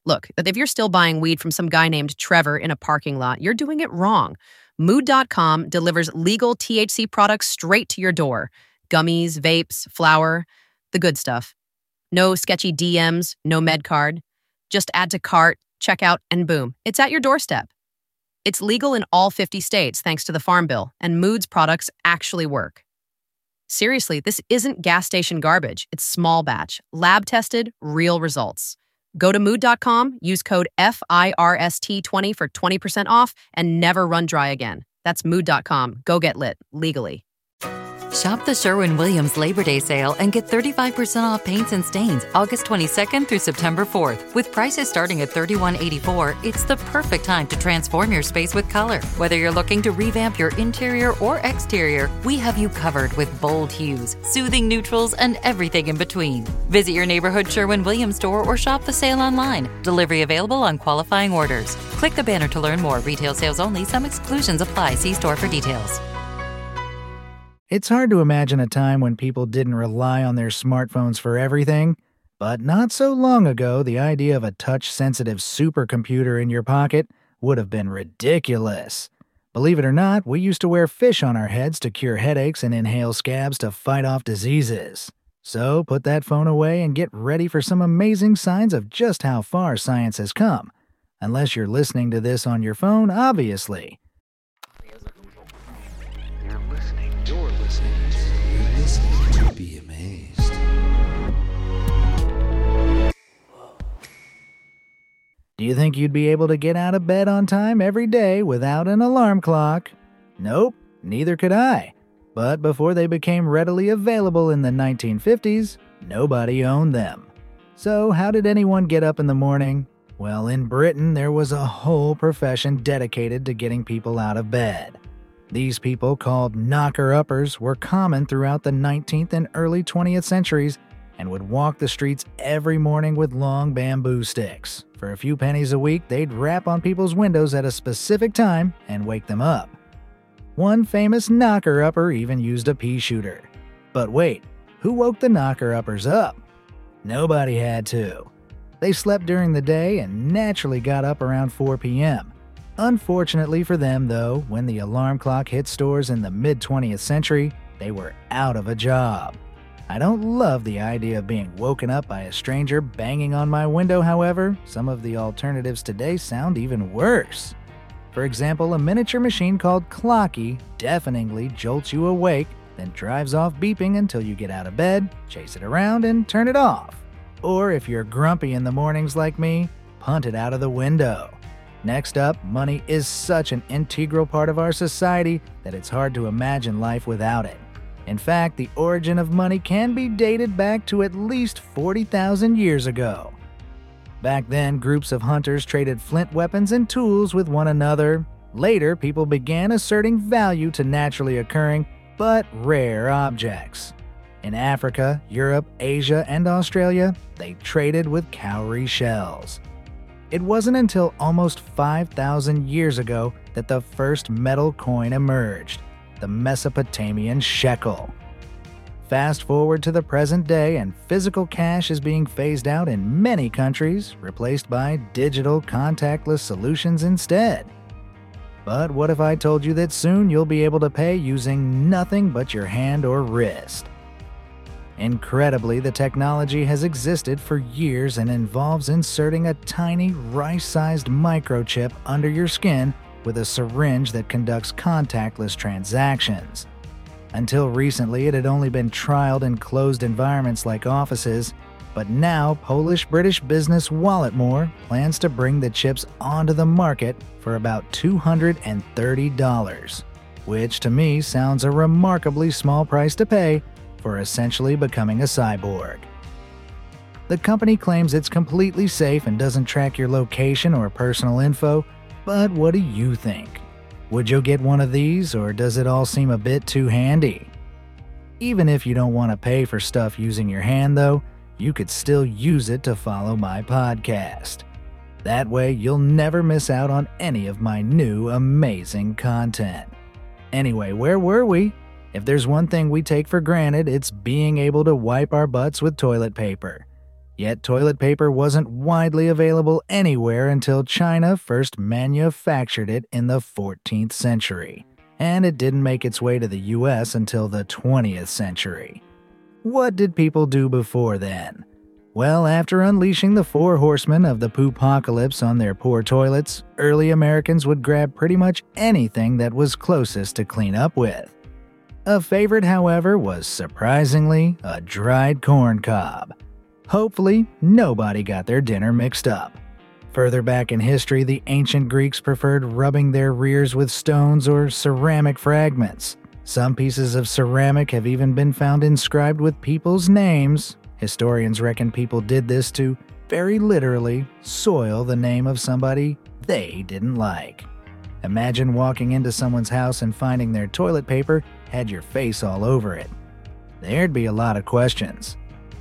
Look, if you're still buying weed from some guy named Trevor in a parking lot, you're doing it wrong. Mood.com delivers legal THC products straight to your door. Gummies, vapes, flour, the good stuff. No sketchy DMs, no med card. Just add to cart, check out, and boom, it's at your doorstep. It's legal in all 50 states thanks to the Farm Bill, and Mood's products actually work. Seriously, this isn't gas station garbage. It's small batch, lab tested, real results. Go to mood.com, use code FIRST20 for 20% off, and never run dry again. That's mood.com. Go get lit, legally. Shop the Sherwin-Williams Labor Day sale and get 35% off paints and stains August 22nd through September 4th. With prices starting at $31.84, it's the perfect time to transform your space with color. Whether you're looking to revamp your interior or exterior, we have you covered with bold hues, soothing neutrals, and everything in between. Visit your neighborhood Sherwin-Williams store or shop the sale online. Delivery available on qualifying orders. Click the banner to learn more. Retail sales only. Some exclusions apply. See store for details. It's hard to imagine a time when people didn't rely on their smartphones for everything, but not so long ago, the idea of a touch-sensitive supercomputer in your pocket would have been ridiculous. Believe it or not, we used to wear fish on our heads to cure headaches and inhale scabs to fight off diseases. So put that phone away and get ready for some amazing signs of just how far science has come. Unless you're listening to this on your phone, obviously. You're listening to Be Amazed. Do you think you'd be able to get out of bed on time every day without an alarm clock? Nope, neither could I. But before they became readily available in the 1950s, nobody owned them. So how did anyone get up in the morning? Well, in Britain, there was a whole profession dedicated to getting people out of bed. These people, called knocker-uppers, were common throughout the 19th and early 20th centuries and would walk the streets every morning with long bamboo sticks. For a few pennies a week, they'd rap on people's windows at a specific time and wake them up. One famous knocker-upper even used a pea shooter. But wait, who woke the knocker-uppers up? Nobody had to. They slept during the day and naturally got up around 4 p.m. Unfortunately for them, though, when the alarm clock hit stores in the mid-20th century, they were out of a job. I don't love the idea of being woken up by a stranger banging on my window, however. Some of the alternatives today sound even worse. For example, a miniature machine called Clocky deafeningly jolts you awake, then drives off beeping until you get out of bed, chase it around, and turn it off. Or if you're grumpy in the mornings like me, punt it out of the window. Next up, money is such an integral part of our society that it's hard to imagine life without it. In fact, the origin of money can be dated back to at least 40,000 years ago. Back then, groups of hunters traded flint weapons and tools with one another. Later, people began asserting value to naturally occurring, but rare objects. In Africa, Europe, Asia, and Australia, they traded with cowrie shells. It wasn't until almost 5,000 years ago that the first metal coin emerged, the Mesopotamian shekel. Fast forward to the present day, and physical cash is being phased out in many countries, replaced by digital contactless solutions instead. But what if I told you that soon you'll be able to pay using nothing but your hand or wrist? Incredibly, the technology has existed for years and involves inserting a tiny rice-sized microchip under your skin with a syringe that conducts contactless transactions. Until recently, it had only been trialed in closed environments like offices, but now Polish-British business Walletmore plans to bring the chips onto the market for about $230, which to me sounds a remarkably small price to pay for essentially becoming a cyborg. The company claims it's completely safe and doesn't track your location or personal info, but what do you think? Would you get one of these, or does it all seem a bit too handy? Even if you don't want to pay for stuff using your hand though, you could still use it to follow my podcast. That way you'll never miss out on any of my new amazing content. Anyway, where were we? If there's one thing we take for granted, it's being able to wipe our butts with toilet paper. Yet toilet paper wasn't widely available anywhere until China first manufactured it in the 14th century, and it didn't make its way to the US until the 20th century. What did people do before then? Well, after unleashing the 4 horsemen of the poopocalypse on their poor toilets, early Americans would grab pretty much anything that was closest to clean up with. A favorite, however, was surprisingly a dried corn cob. Hopefully, nobody got their dinner mixed up. Further back in history, the ancient Greeks preferred rubbing their rears with stones or ceramic fragments. Some pieces of ceramic have even been found inscribed with people's names. Historians reckon people did this to, very literally, soil the name of somebody they didn't like. Imagine walking into someone's house and finding their toilet paper had your face all over it. There'd be a lot of questions.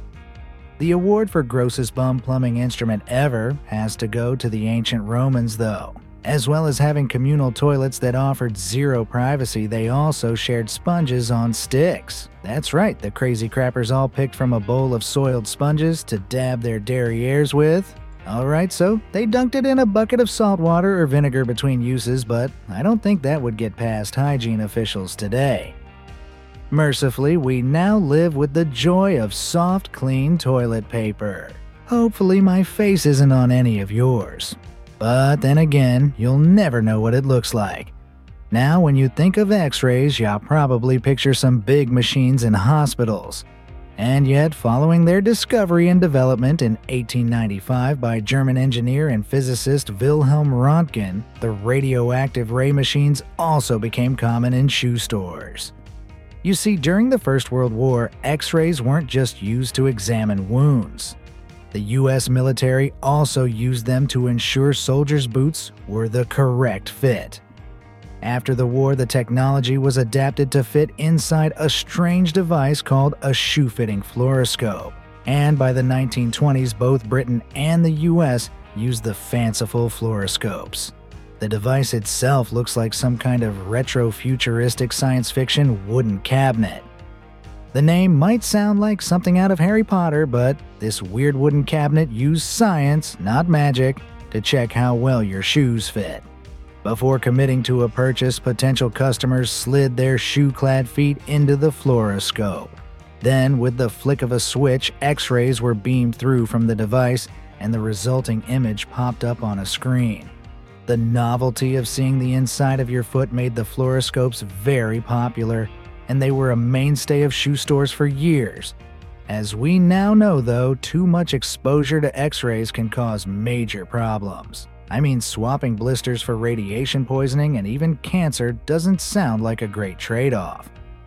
The award for grossest bum plumbing instrument ever has to go to the ancient Romans, though. As well as having communal toilets that offered zero privacy, they also shared sponges on sticks. That's right, the crazy crappers all picked from a bowl of soiled sponges to dab their derrieres with. Alright, so they dunked it in a bucket of salt water or vinegar between uses, but I don't think that would get past hygiene officials today. Mercifully, we now live with the joy of soft, clean toilet paper. Hopefully my face isn't on any of yours. But then again, you'll never know what it looks like. Now, when you think of X-rays, you'll probably picture some big machines in hospitals. And yet, following their discovery and development in 1895 by German engineer and physicist Wilhelm Röntgen, the radioactive ray machines also became common in shoe stores. You see, during the First World War, X-rays weren't just used to examine wounds. The US military also used them to ensure soldiers' boots were the correct fit. After the war, the technology was adapted to fit inside a strange device called a shoe-fitting fluoroscope. And by the 1920s, both Britain and the US used the fanciful fluoroscopes. The device itself looks like some kind of retro-futuristic science fiction wooden cabinet. The name might sound like something out of Harry Potter, but this weird wooden cabinet used science, not magic, to check how well your shoes fit. Before committing to a purchase, potential customers slid their shoe-clad feet into the fluoroscope. Then, with the flick of a switch, X-rays were beamed through from the device, and the resulting image popped up on a screen. The novelty of seeing the inside of your foot made the fluoroscopes very popular, and they were a mainstay of shoe stores for years. As we now know, though, too much exposure to X-rays can cause major problems. I mean, swapping blisters for radiation poisoning and even cancer doesn't sound like a great trade-off.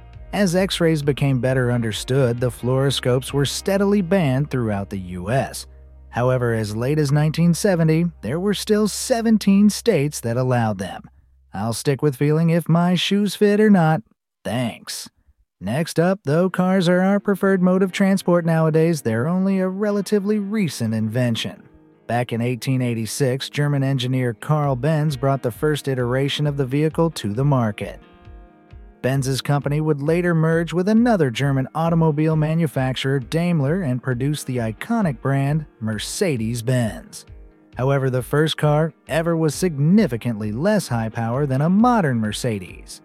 As X-rays became better understood, the fluoroscopes were steadily banned throughout the US. However, as late as 1970, there were still 17 states that allowed them. I'll stick with feeling if my shoes fit or not. Thanks. Next up, though cars are our preferred mode of transport nowadays, they're only a relatively recent invention. Back in 1886, German engineer Carl Benz brought the first iteration of the vehicle to the market. Benz's company would later merge with another German automobile manufacturer, Daimler, and produce the iconic brand Mercedes-Benz. However, the first car ever was significantly less high power than a modern Mercedes.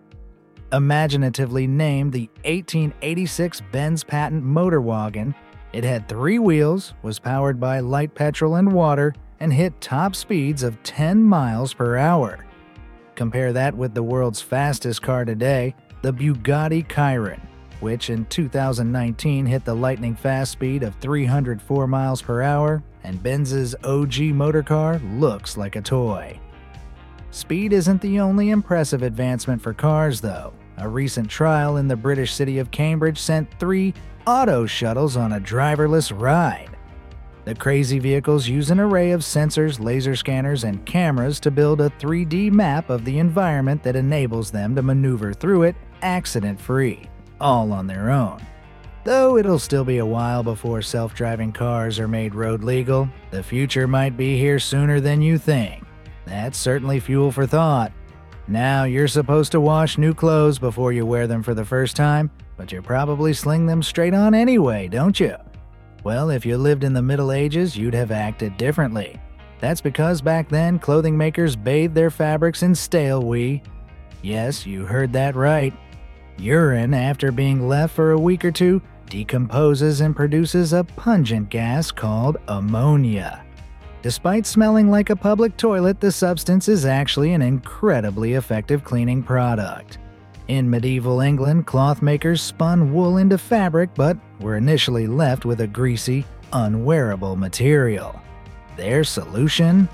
Imaginatively named the 1886 Benz patent motor wagon, it had 3 wheels, was powered by light petrol and water, and hit top speeds of 10 miles per hour. Compare that with the world's fastest car today, the Bugatti Chiron, which in 2019 hit the lightning-fast speed of 304 miles per hour, and Benz's OG motor car looks like a toy. Speed isn't the only impressive advancement for cars, though. A recent trial in the British city of Cambridge sent 3 auto shuttles on a driverless ride. The crazy vehicles use an array of sensors, laser scanners, and cameras to build a 3D map of the environment that enables them to maneuver through it accident-free, all on their own. Though it'll still be a while before self-driving cars are made road legal, the future might be here sooner than you think. That's certainly fuel for thought. Now, you're supposed to wash new clothes before you wear them for the first time, but you probably sling them straight on anyway, don't you? Well, if you lived in the Middle Ages, you'd have acted differently. That's because back then, clothing makers bathed their fabrics in stale wee. Yes, you heard that right. Urine, after being left for a week or two, decomposes and produces a pungent gas called ammonia. Despite smelling like a public toilet, the substance is actually an incredibly effective cleaning product. In medieval England, cloth makers spun wool into fabric but were initially left with a greasy, unwearable material. Their solution?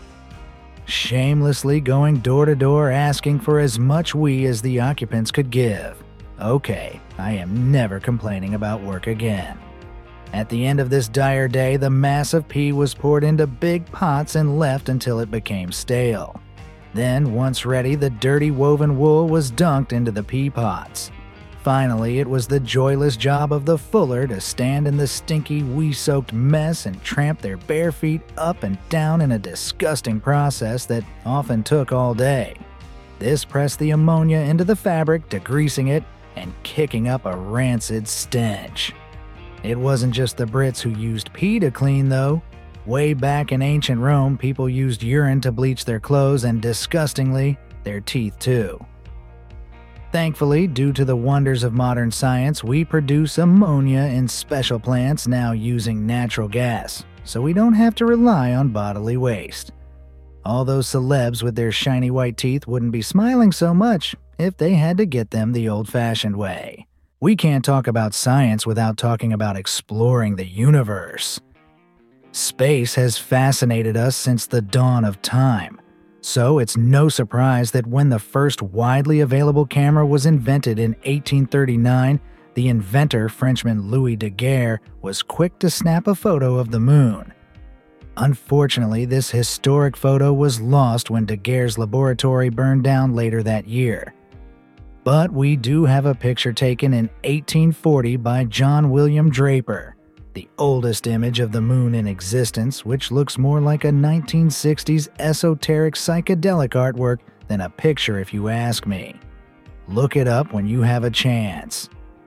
Shamelessly going door to door asking for as much wee as the occupants could give. Okay, I am never complaining about work again. At the end of this dire day, the mass of pee was poured into big pots and left until it became stale. Then, once ready, the dirty woven wool was dunked into the pea pots. Finally, it was the joyless job of the fuller to stand in the stinky, wee-soaked mess and tramp their bare feet up and down in a disgusting process that often took all day. This pressed the ammonia into the fabric, degreasing it and kicking up a rancid stench. It wasn't just the Brits who used pee to clean, though. Way back in ancient Rome, people used urine to bleach their clothes and, disgustingly, their teeth too. Thankfully, due to the wonders of modern science, we produce ammonia in special plants now using natural gas, so we don't have to rely on bodily waste. All those celebs with their shiny white teeth wouldn't be smiling so much if they had to get them the old-fashioned way. We can't talk about science without talking about exploring the universe. Space has fascinated us since the dawn of time, so it's no surprise that when the first widely available camera was invented in 1839, the inventor, Frenchman Louis Daguerre, was quick to snap a photo of the moon. Unfortunately, this historic photo was lost when Daguerre's laboratory burned down later that year. But we do have a picture taken in 1840 by John William Draper, the oldest image of the moon in existence, which looks more like a 1960s esoteric psychedelic artwork than a picture if you ask me. Look it up when you have a chance.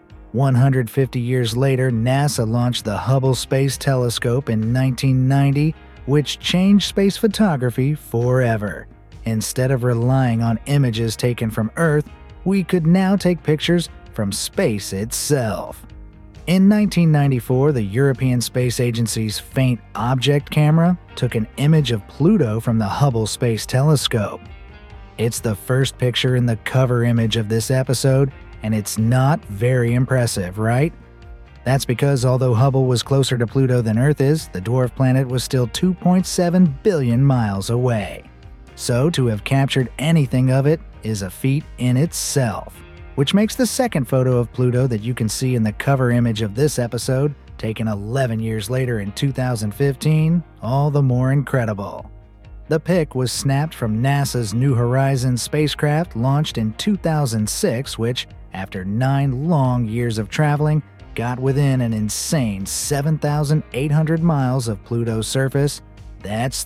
150 years later, NASA launched the Hubble Space Telescope in 1990, which changed space photography forever. Instead of relying on images taken from Earth, we could now take pictures from space itself. In 1994, the European Space Agency's Faint Object camera took an image of Pluto from the Hubble Space Telescope. It's the first picture in the cover image of this episode, and it's not very impressive, right? That's because although Hubble was closer to Pluto than Earth is, the dwarf planet was still 2.7 billion miles away. So to have captured anything of it is a feat in itself, which makes the second photo of Pluto that you can see in the cover image of this episode, taken 11 years later in 2015, all the more incredible. The pic was snapped from NASA's New Horizons spacecraft launched in 2006, which, after 9 long years of traveling, got within an insane 7,800 miles of Pluto's surface. That's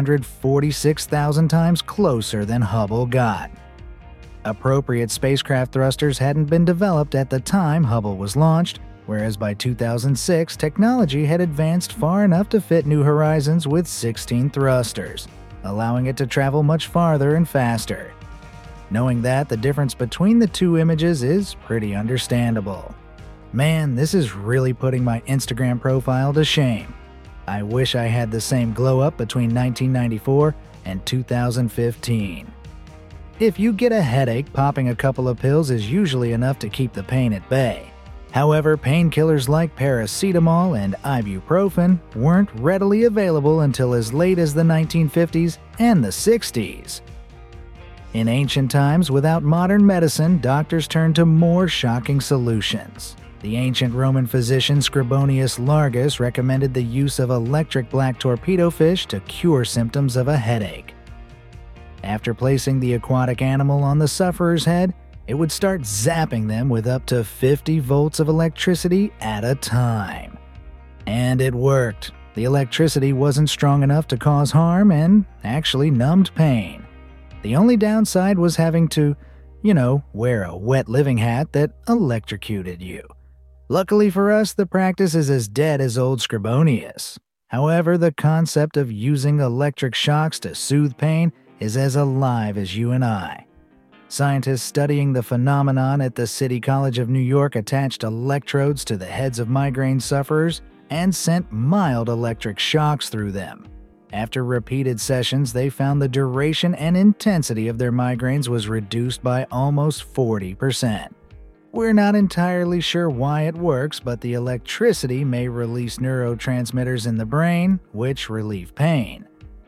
346,000 times closer than Hubble got. Appropriate spacecraft thrusters hadn't been developed at the time Hubble was launched, whereas by 2006, technology had advanced far enough to fit New Horizons with 16 thrusters, allowing it to travel much farther and faster. Knowing that, the difference between the two images is pretty understandable. Man, this is really putting my Instagram profile to shame. I wish I had the same glow up between 1994 and 2015. If you get a headache, popping a couple of pills is usually enough to keep the pain at bay. However, painkillers like paracetamol and ibuprofen weren't readily available until as late as the 1950s and the 60s. In ancient times, without modern medicine, doctors turned to more shocking solutions. The ancient Roman physician Scribonius Largus recommended the use of electric black torpedo fish to cure symptoms of a headache. After placing the aquatic animal on the sufferer's head, it would start zapping them with up to 50 volts of electricity at a time. And it worked. The electricity wasn't strong enough to cause harm and actually numbed pain. The only downside was having to, wear a wet living hat that electrocuted you. Luckily for us, the practice is as dead as old Scribonius. However, the concept of using electric shocks to soothe pain is as alive as you and I. Scientists studying the phenomenon at the City College of New York attached electrodes to the heads of migraine sufferers and sent mild electric shocks through them. After repeated sessions, they found the duration and intensity of their migraines was reduced by almost 40%. We're not entirely sure why it works, but the electricity may release neurotransmitters in the brain, which relieve pain.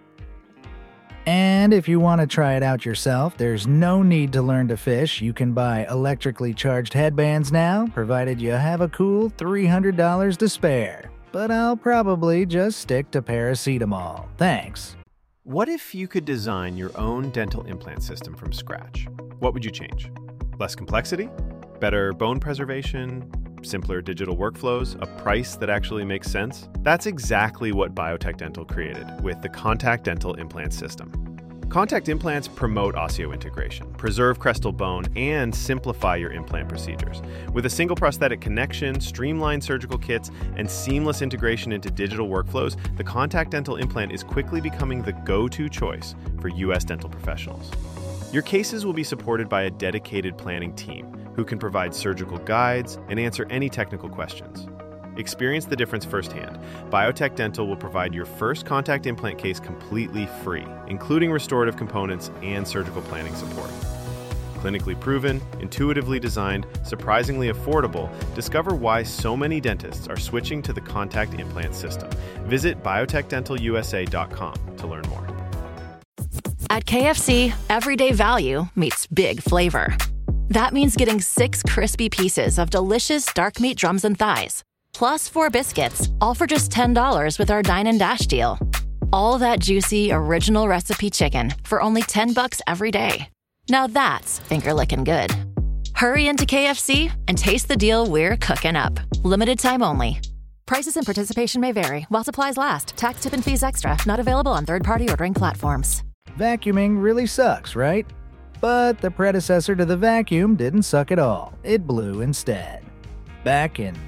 And if you want to try it out yourself, there's no need to learn to fish. You can buy electrically charged headbands now, provided you have a cool $300 to spare. But I'll probably just stick to paracetamol. Thanks. What if you could design your own dental implant system from scratch? What would you change? Less complexity? Better bone preservation? Simpler digital workflows? A price that actually makes sense? That's exactly what Biotech Dental created with the Contact Dental Implant System. Contact implants promote osseointegration, preserve crestal bone, and simplify your implant procedures. With a single prosthetic connection, streamlined surgical kits, and seamless integration into digital workflows, the Contact Dental Implant is quickly becoming the go-to choice for U.S. dental professionals. Your cases will be supported by a dedicated planning team who can provide surgical guides and answer any technical questions. Experience the difference firsthand. Biotech Dental will provide your first contact implant case completely free, including restorative components and surgical planning support. Clinically proven, intuitively designed, surprisingly affordable, discover why so many dentists are switching to the contact implant system. Visit biotechdentalusa.com to learn more. At KFC, everyday value meets big flavor. That means getting 6 crispy pieces of delicious dark meat drums and thighs, plus 4 biscuits, all for just $10 with our Dine and Dash deal. All that juicy, original recipe chicken for only $10 every day. Now that's finger-licking good. Hurry into KFC and taste the deal we're cooking up. Limited time only. Prices and participation may vary while supplies last. Tax, tip, and fees extra. Not available on third-party ordering platforms. Vacuuming really sucks, right? But the predecessor to the vacuum didn't suck at all. It blew instead. Back in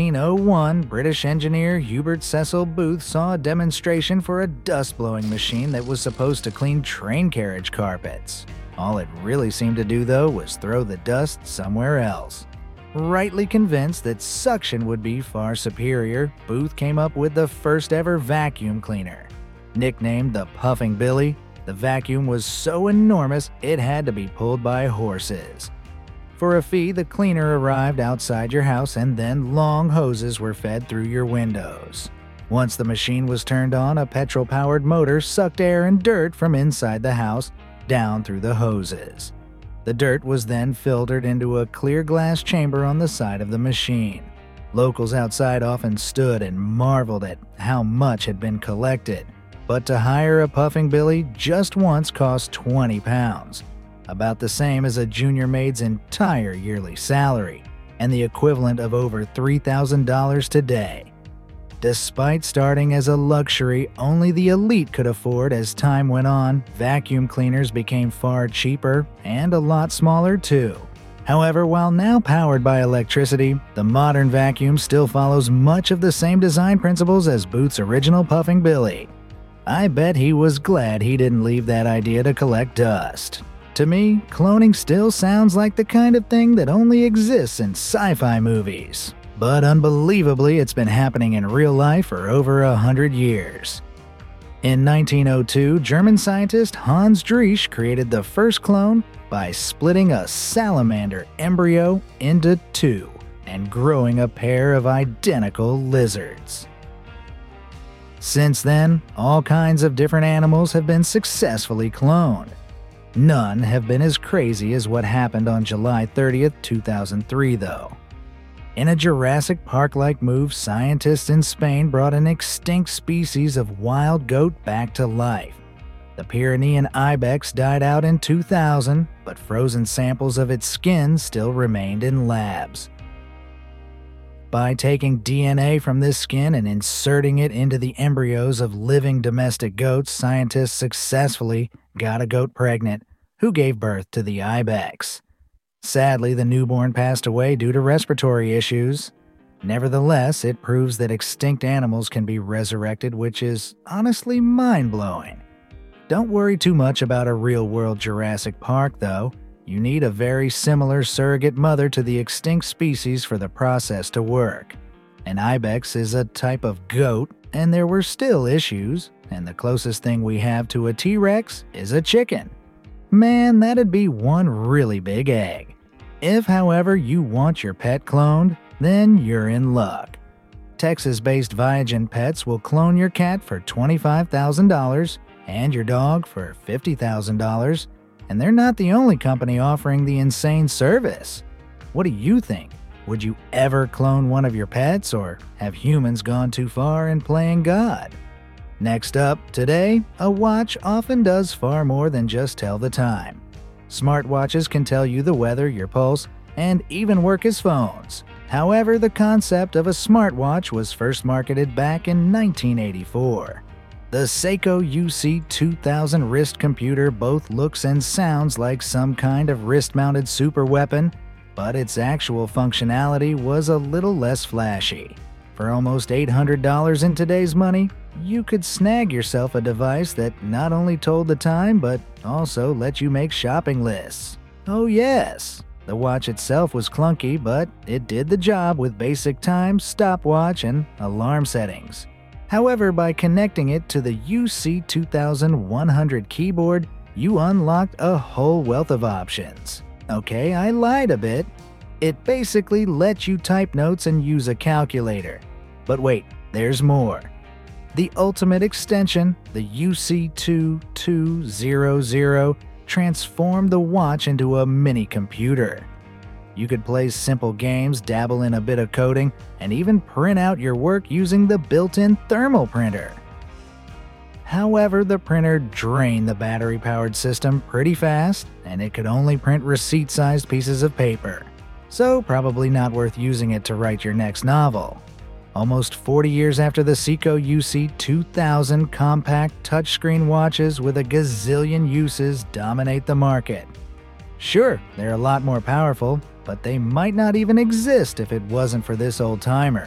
1901, British engineer Hubert Cecil Booth saw a demonstration for a dust-blowing machine that was supposed to clean train carriage carpets. All it really seemed to do, though, was throw the dust somewhere else. Rightly convinced that suction would be far superior, Booth came up with the first-ever vacuum cleaner. Nicknamed the Puffing Billy, the vacuum was so enormous it had to be pulled by horses. For a fee, the cleaner arrived outside your house and then long hoses were fed through your windows. Once the machine was turned on, a petrol-powered motor sucked air and dirt from inside the house down through the hoses. The dirt was then filtered into a clear glass chamber on the side of the machine. Locals outside often stood and marveled at how much had been collected. But to hire a Puffing Billy just once cost £20, about the same as a junior maid's entire yearly salary, and the equivalent of over $3,000 today. Despite starting as a luxury only the elite could afford, as time went on, vacuum cleaners became far cheaper and a lot smaller too. However, while now powered by electricity, the modern vacuum still follows much of the same design principles as Booth's original Puffing Billy. I bet he was glad he didn't leave that idea to collect dust. To me, cloning still sounds like the kind of thing that only exists in sci-fi movies. But unbelievably, it's been happening in real life for over 100 years. In 1902, German scientist Hans Driesch created the first clone by splitting a salamander embryo into 2 and growing a pair of identical lizards. Since then, all kinds of different animals have been successfully cloned. None have been as crazy as what happened on July 30th, 2003, though. In a Jurassic Park-like move, scientists in Spain brought an extinct species of wild goat back to life. The Pyrenean ibex died out in 2000, but frozen samples of its skin still remained in labs. By taking DNA from this skin and inserting it into the embryos of living domestic goats, scientists successfully got a goat pregnant, who gave birth to the ibex. Sadly, the newborn passed away due to respiratory issues. Nevertheless, it proves that extinct animals can be resurrected, which is honestly mind-blowing. Don't worry too much about a real-world Jurassic Park, though. You need a very similar surrogate mother to the extinct species for the process to work. An ibex is a type of goat, and there were still issues, and the closest thing we have to a T-Rex is a chicken. Man, that'd be one really big egg. If, however, you want your pet cloned, then you're in luck. Texas-based Viagen Pets will clone your cat for $25,000 and your dog for $50,000, and they're not the only company offering the insane service. What do you think? Would you ever clone one of your pets, or have humans gone too far in playing God? Next up, today, a watch often does far more than just tell the time. Smartwatches can tell you the weather, your pulse, and even work as phones. However, the concept of a smartwatch was first marketed back in 1984. The Seiko UC2000 wrist computer both looks and sounds like some kind of wrist-mounted superweapon, but its actual functionality was a little less flashy. For almost $800 in today's money, you could snag yourself a device that not only told the time, but also let you make shopping lists. Oh yes, the watch itself was clunky, but it did the job with basic time, stopwatch, and alarm settings. However, by connecting it to the UC2100 keyboard, you unlocked a whole wealth of options. Okay, I lied a bit. It basically lets you type notes and use a calculator. But wait, there's more. The ultimate extension, the UC2200, transformed the watch into a mini computer. You could play simple games, dabble in a bit of coding, and even print out your work using the built-in thermal printer. However, the printer drained the battery-powered system pretty fast, and it could only print receipt-sized pieces of paper. So probably not worth using it to write your next novel. Almost 40 years after the Seiko UC2000, compact touchscreen watches with a gazillion uses dominate the market. Sure, they're a lot more powerful, but they might not even exist if it wasn't for this old-timer.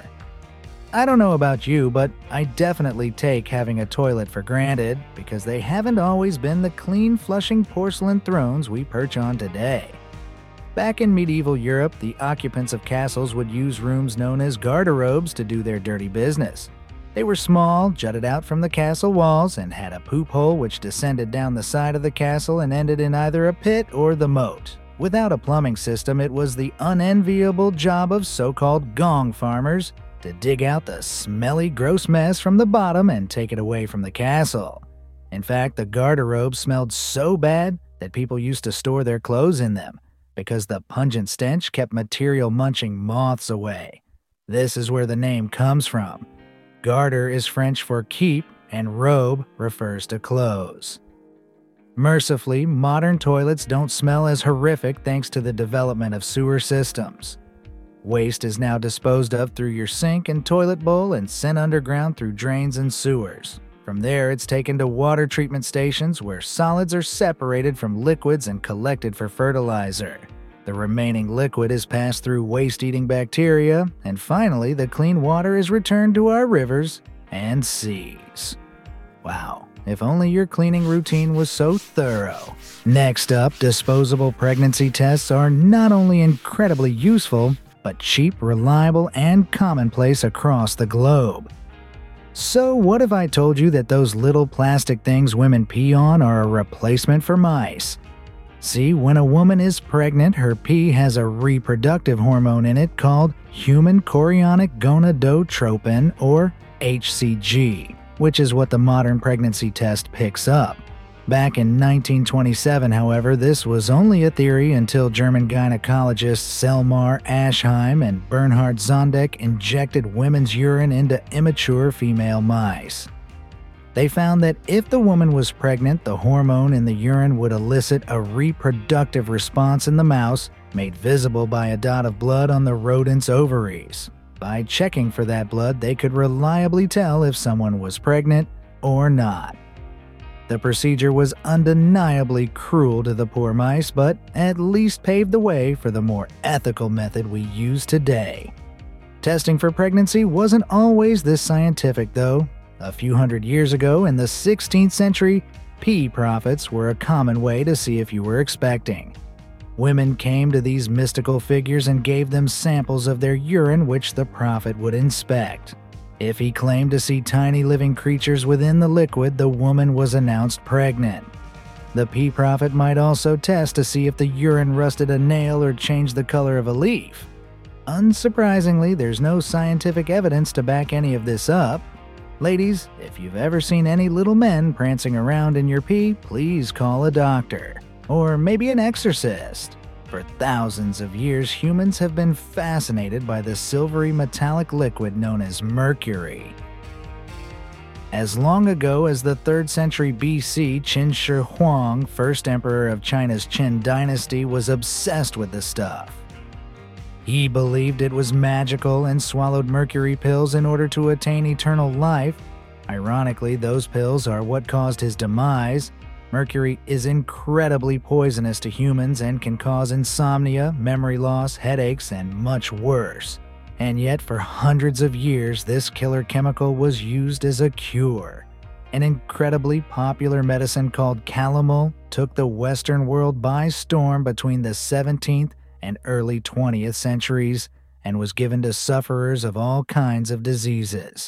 I don't know about you, but I definitely take having a toilet for granted because they haven't always been the clean, flushing porcelain thrones we perch on today. Back in medieval Europe, the occupants of castles would use rooms known as garderobes to do their dirty business. They were small, jutted out from the castle walls, and had a poop hole which descended down the side of the castle and ended in either a pit or the moat. Without a plumbing system, it was the unenviable job of so-called gong farmers to dig out the smelly, gross mess from the bottom and take it away from the castle. In fact, the garderobe smelled so bad that people used to store their clothes in them, because the pungent stench kept material-munching moths away. This is where the name comes from. Garter is French for keep, and robe refers to clothes. Mercifully, modern toilets don't smell as horrific thanks to the development of sewer systems. Waste is now disposed of through your sink and toilet bowl and sent underground through drains and sewers. From there, it's taken to water treatment stations where solids are separated from liquids and collected for fertilizer. The remaining liquid is passed through waste-eating bacteria, and finally, the clean water is returned to our rivers and seas. Wow, if only your cleaning routine was so thorough. Next up, disposable pregnancy tests are not only incredibly useful, but cheap, reliable, and commonplace across the globe. So what if I told you that those little plastic things women pee on are a replacement for mice? See, when a woman is pregnant, her pee has a reproductive hormone in it called human chorionic gonadotropin, or HCG, which is what the modern pregnancy test picks up. Back in 1927, however, this was only a theory until German gynecologists Selmar Aschheim and Bernhard Zondek injected women's urine into immature female mice. They found that if the woman was pregnant, the hormone in the urine would elicit a reproductive response in the mouse, made visible by a dot of blood on the rodent's ovaries. By checking for that blood, they could reliably tell if someone was pregnant or not. The procedure was undeniably cruel to the poor mice, but at least paved the way for the more ethical method we use today. Testing for pregnancy wasn't always this scientific, though. A few hundred years ago, in the 16th century, pee prophets were a common way to see if you were expecting. Women came to these mystical figures and gave them samples of their urine, which the prophet would inspect. If he claimed to see tiny living creatures within the liquid, the woman was announced pregnant. The pee prophet might also test to see if the urine rusted a nail or changed the color of a leaf. Unsurprisingly, there's no scientific evidence to back any of this up. Ladies, if you've ever seen any little men prancing around in your pee, please call a doctor. Or maybe an exorcist. For thousands of years, humans have been fascinated by the silvery metallic liquid known as mercury. As long ago as the 3rd century BC, Qin Shi Huang, first emperor of China's Qin dynasty, was obsessed with the stuff. He believed it was magical and swallowed mercury pills in order to attain eternal life. Ironically, those pills are what caused his demise. Mercury is incredibly poisonous to humans and can cause insomnia, memory loss, headaches, and much worse. And yet, for hundreds of years, this killer chemical was used as a cure. An incredibly popular medicine called calomel took the Western world by storm between the 17th and early 20th centuries and was given to sufferers of all kinds of diseases.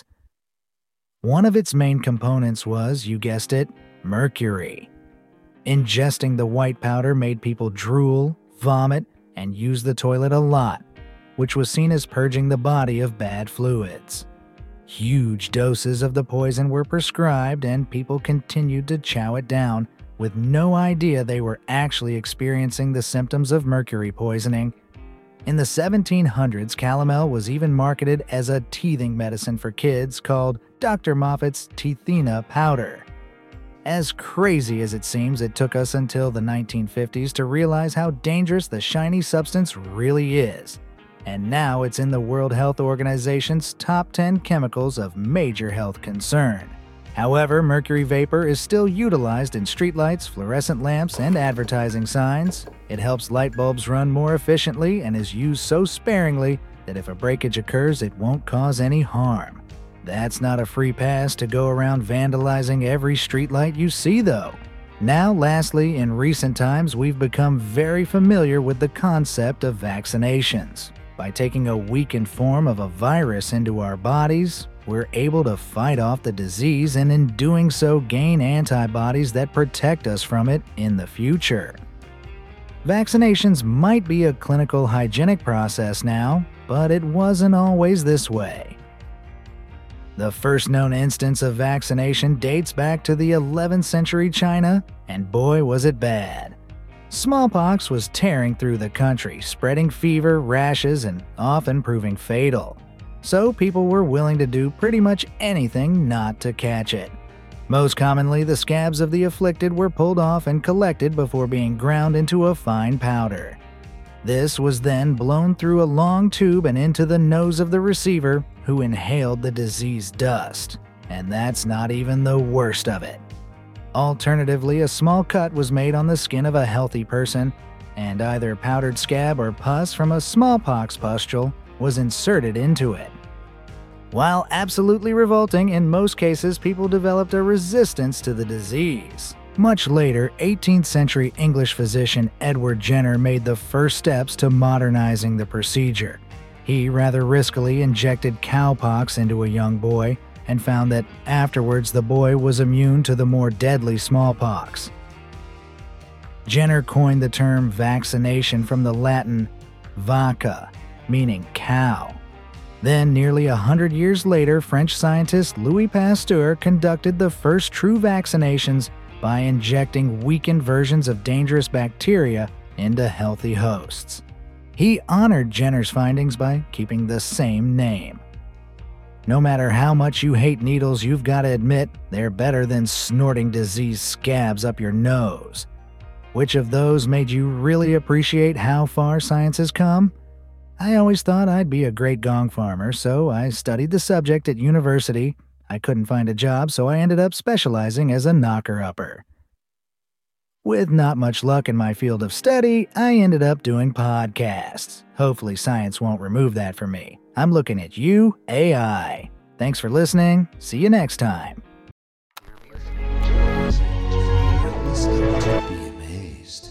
One of its main components was, you guessed it, mercury. Ingesting the white powder made people drool, vomit, and use the toilet a lot, which was seen as purging the body of bad fluids. Huge doses of the poison were prescribed, and people continued to chow it down with no idea they were actually experiencing the symptoms of mercury poisoning. In the 1700s, calomel was even marketed as a teething medicine for kids called Dr. Moffat's Teethina powder. As crazy as it seems, it took us until the 1950s to realize how dangerous the shiny substance really is. And now it's in the World Health Organization's top 10 chemicals of major health concern. However, mercury vapor is still utilized in streetlights, fluorescent lamps, and advertising signs. It helps light bulbs run more efficiently and is used so sparingly that if a breakage occurs, it won't cause any harm. That's not a free pass to go around vandalizing every streetlight you see, though. Now, lastly, in recent times, we've become very familiar with the concept of vaccinations. By taking a weakened form of a virus into our bodies, we're able to fight off the disease and in doing so gain antibodies that protect us from it in the future. Vaccinations might be a clinical hygienic process now, but it wasn't always this way. The first known instance of vaccination dates back to the 11th century China, and boy was it bad. Smallpox was tearing through the country, spreading fever, rashes, and often proving fatal. So people were willing to do pretty much anything not to catch it. Most commonly, the scabs of the afflicted were pulled off and collected before being ground into a fine powder. This was then blown through a long tube and into the nose of the receiver, who inhaled the disease dust. And that's not even the worst of it. Alternatively, a small cut was made on the skin of a healthy person, and either powdered scab or pus from a smallpox pustule was inserted into it. While absolutely revolting, in most cases people developed a resistance to the disease. Much later, 18th century English physician Edward Jenner made the first steps to modernizing the procedure. He rather riskily injected cowpox into a young boy and found that afterwards the boy was immune to the more deadly smallpox. Jenner coined the term vaccination from the Latin vacca, meaning cow. Then, nearly 100 years later, French scientist Louis Pasteur conducted the first true vaccinations by injecting weakened versions of dangerous bacteria into healthy hosts. He honored Jenner's findings by keeping the same name. No matter how much you hate needles, you've got to admit they're better than snorting disease scabs up your nose. Which of those made you really appreciate how far science has come? I always thought I'd be a great gong farmer, so I studied the subject at university. I couldn't find a job, so I ended up specializing as a knocker-upper. With not much luck in my field of study, I ended up doing podcasts. Hopefully science won't remove that from me. I'm looking at you, AI. Thanks for listening. See you next time. You're listening to Be Amazed.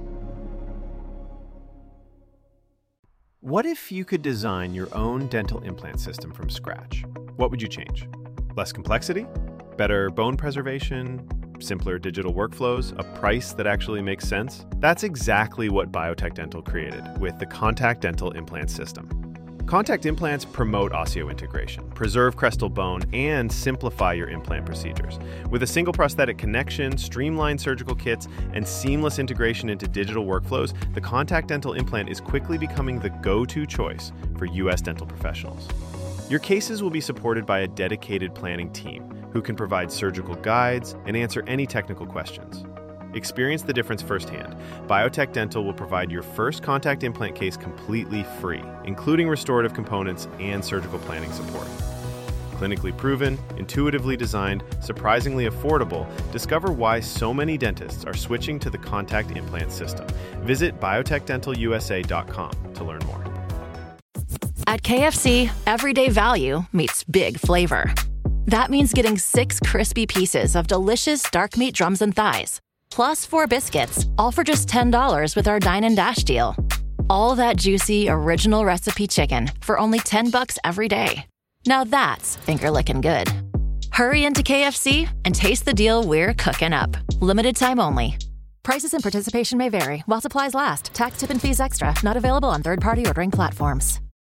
What if you could design your own dental implant system from scratch? What would you change? Less complexity? Better bone preservation? Simpler digital workflows? A price that actually makes sense? That's exactly what Biotech Dental created with the Contact Dental Implant System. Contact implants promote osseointegration, preserve crestal bone, and simplify your implant procedures. With a single prosthetic connection, streamlined surgical kits, and seamless integration into digital workflows, the Contact Dental Implant is quickly becoming the go-to choice for U.S. dental professionals. Your cases will be supported by a dedicated planning team who can provide surgical guides and answer any technical questions. Experience the difference firsthand. Biotech Dental will provide your first contact implant case completely free, including restorative components and surgical planning support. Clinically proven, intuitively designed, surprisingly affordable, discover why so many dentists are switching to the contact implant system. Visit biotechdentalusa.com to learn more. At KFC, everyday value meets big flavor. That means getting 6 crispy pieces of delicious dark meat drums and thighs, plus 4 biscuits, all for just $10 with our Dine and Dash deal. All that juicy, original recipe chicken for only $10 every day. Now that's finger-licking good. Hurry into KFC and taste the deal we're cooking up. Limited time only. Prices and participation may vary while supplies last. Tax, tip, and fees extra. Not available on third-party ordering platforms.